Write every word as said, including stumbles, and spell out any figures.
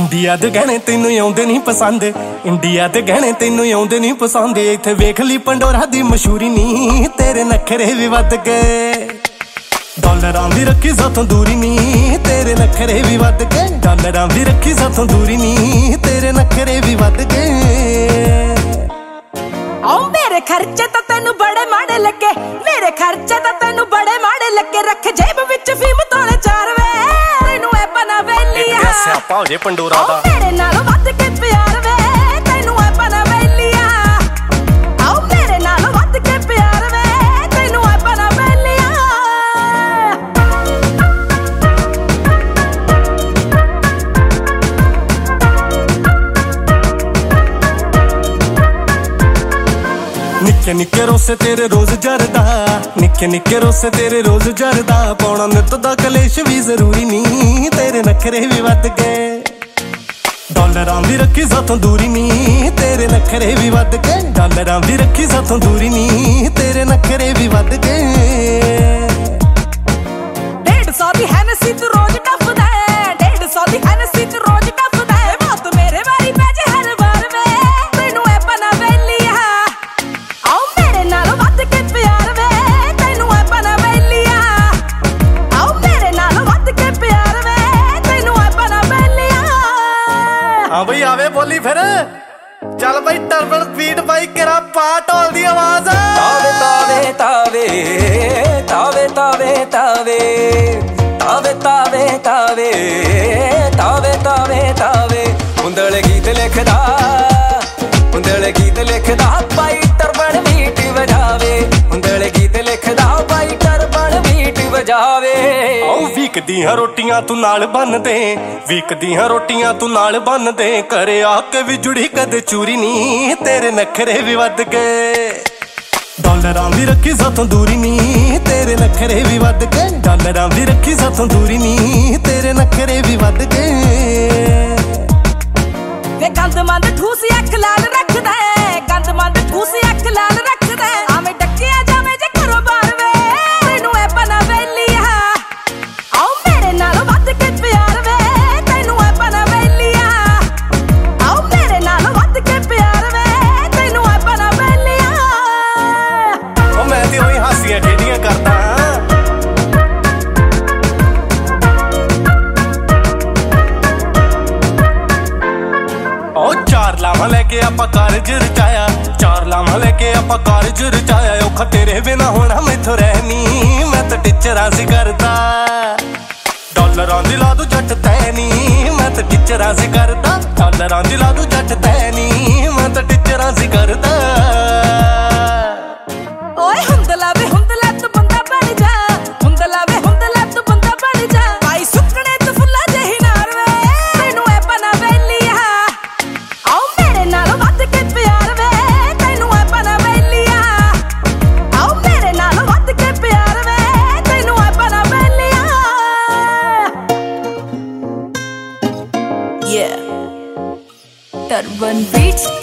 India दे गहने तैनू आउंदे नहीं पसंद, इंडिया दे गहने तैनू आउंदे नहीं पसंद। इत्थे वेख ली पंडोरा दी मशहूरी नी, तेरे नखरे भी वध गए। डॉलरां दी रखी साथों दूरी नी, तेरे नखरे भी वध गए। डॉलरां दी रखी साथों दूरी नी, तेरे नखरे भी वध गए। ओ मेरे खर्चे तो तैनू बड़े माड़े लगे, मेरे खर्चे तो तैनू बड़े माड़े लगे। रख जेब विच फीम तोले चार वे, तैनू ए बना वेलिया। इक स्यापा हो जे पंडोरा दा, मेरे नालों वध के प्यार वे, तैनू ए बना वेलिया। आओ मेरे नालों वध के प्यार वे, तैनू ए बना वेलिया। निक्के निक्के रोसे तेरे रोज जरदा, निक्के निक्के रोसे तेरे रोज जरदा। पौना नित दा कलेश भी जरूरी नी, तेरे नखरे भी वध गए। डॉलरां दी रखी साथों दूरी नी, तेरे नखरे भी वध गए। डॉलरां दी रखी साथों दूरी नी, तेरे नखरे भी वध गए। डेढ़ सौ दी हैनसी तू रोज टपदा है, डेढ़ सौ दी हैनसी तू रोज टपदा है। मौत मेरे वारी पै जे हर बार वे, तैनू ए बना वेलिया। आओ मेरे नालों वध के प्यार वे, तैनू ए बना वेलिया। आओ मेरे नालों वध के प्यार वे, तैनू ए बना वेलिया। हाँ बई आवे बोली फिर, चल बई टर्बल बीट बाई केरा पा ढोल दी आवाज। तावे तावे तावे तावे तावे तावे तावे तावे तावे तावे तावे तावे उंदले गीत लिखदा, उंदले गीत लिखदा पाई टर्बल बीट बजावे। उंदले गीत लिखदा पाई टर्बल बीट बजावे। ओ वीक दियां रोटियां तू नाल बन दे, वीक दियां रोटियां तू नाल बन दे। करे आके भी जुड़ी कदे चूरी नी, तेरे नखरे भी वध गए। डॉलरां दी रखी साथों दूरी नी, तेरे नखरे भी वध गए। डॉलरां दी रखी साथों दूरी नी, तेरे नखरे भी वध गए। वे गंद मंद ठूस अख लाल रखदा है, गंद मंद ठूस अख लाल रखदा है। आवें डकिया जावे जे घरों बाहर वे, तैनू ए बना वेलिया। आओ मेरे नालों वध के प्यार वे, तैनू ए बना वेलिया। आओ मेरे नालों वध के प्यार वे, तैनू ए बना वेलिया। ओ मैं ते ओही हासियां ठेडियां करदा। ओ चार लावां लेके आपां कारज रचाया, चार लावां लेके आपां कारज रचाया। औखा तेरे बिना होना मैथों रहनी, मैं तो टिचरां सी करदा। डॉलरां दी ला दू जट तैनी, मैं तो टिचरां सी करदा। डॉलरां दी ला दू जट तैनी, मैं तो टिचरां सी करदा। ओए हुंदला वे हुंदला तू बंदा बन जा, हुंदला वे हुंदला तू बंदा बन जा। भाई सुकने तू फुल्ला जही नार वे, तैनू ए बना वेलिया। आओ मेरे नालों वध के प्यार वे, तैनू ए बना वेलिया। आओ मेरे नालों वध के प्यार वे, तैनू ए बना वेलिया। Yeah, Turban Beats।